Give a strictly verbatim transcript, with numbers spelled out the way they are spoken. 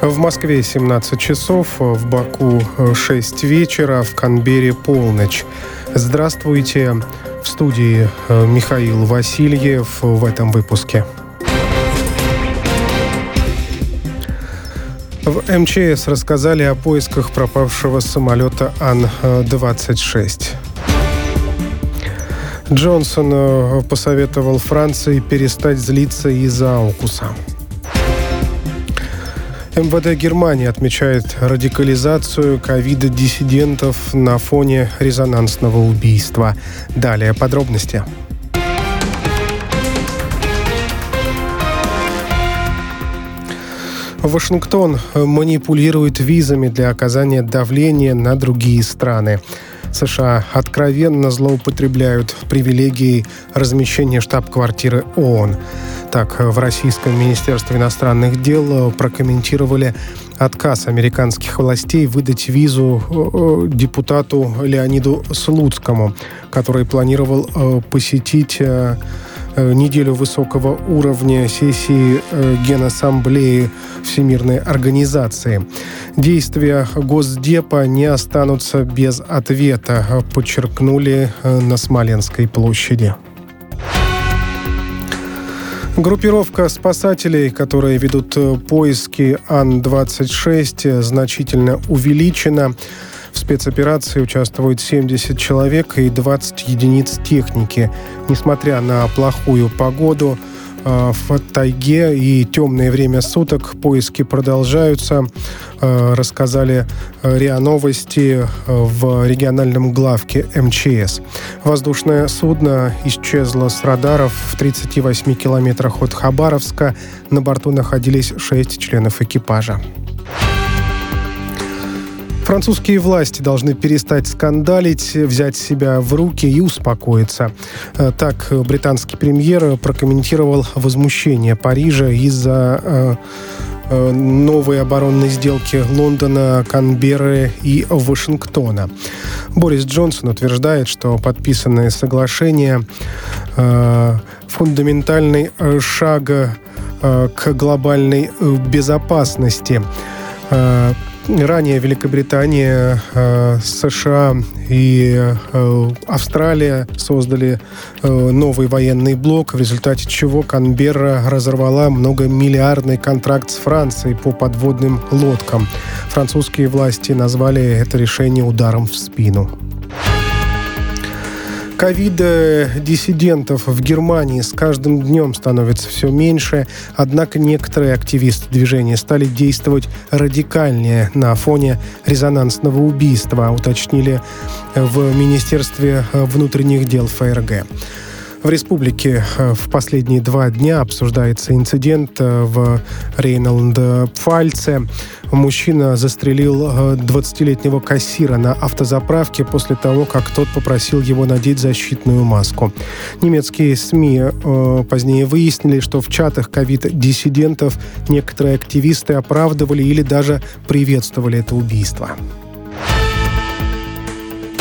В Москве семнадцать часов, в Баку шесть вечера, в Канберре полночь. Здравствуйте. В студии Михаил Васильев в этом выпуске. В эм че эс рассказали о поисках пропавшего самолета Ан двадцать шесть. Джонсон посоветовал Франции перестать злиться из-за аукуса. эм вэ дэ Германии отмечает радикализацию ковид-диссидентов на фоне резонансного убийства. Далее подробности. Вашингтон манипулирует визами для оказания давления на другие страны. США откровенно злоупотребляют привилегией размещения штаб-квартиры ООН. Так, в Российском Министерстве иностранных дел прокомментировали отказ американских властей выдать визу депутату Леониду Слуцкому, который планировал посетить неделю высокого уровня сессии Генассамблеи Всемирной организации. Действия Госдепа не останутся без ответа, подчеркнули на Смоленской площади. Группировка спасателей, которые ведут поиски Ан двадцать шесть, значительно увеличена. В спецоперации участвуют семьдесят человек и двадцать единиц техники. Несмотря на плохую погоду в тайге и темное время суток, поиски продолжаются, рассказали РИА Новости в региональном главке эм че эс. Воздушное судно исчезло с радаров в тридцати восьми километрах от Хабаровска. На борту находились шесть членов экипажа. Французские власти должны перестать скандалить, взять себя в руки и успокоиться. Так, британский премьер прокомментировал возмущение Парижа из-за э, новой оборонной сделки Лондона, Канберры и Вашингтона. Борис Джонсон утверждает, что подписанное соглашение э, фундаментальный шаг э, к глобальной безопасности. Э, Ранее Великобритания, э, США и э, Австралия создали э, новый военный блок, в результате чего Канберра разорвала многомиллиардный контракт с Францией по подводным лодкам. Французские власти назвали это решение ударом в спину. Ковид-диссидентов в Германии с каждым днем становится все меньше, однако некоторые активисты движения стали действовать радикальнее на фоне резонансного убийства, уточнили в Министерстве внутренних дел эф эр гэ. В республике в последние два дня обсуждается инцидент в Рейнланд-Пфальце. Мужчина застрелил двадцатилетнего кассира на автозаправке после того, как тот попросил его надеть защитную маску. Немецкие СМИ э, позднее выяснили, что в чатах ковид-диссидентов некоторые активисты оправдывали или даже приветствовали это убийство.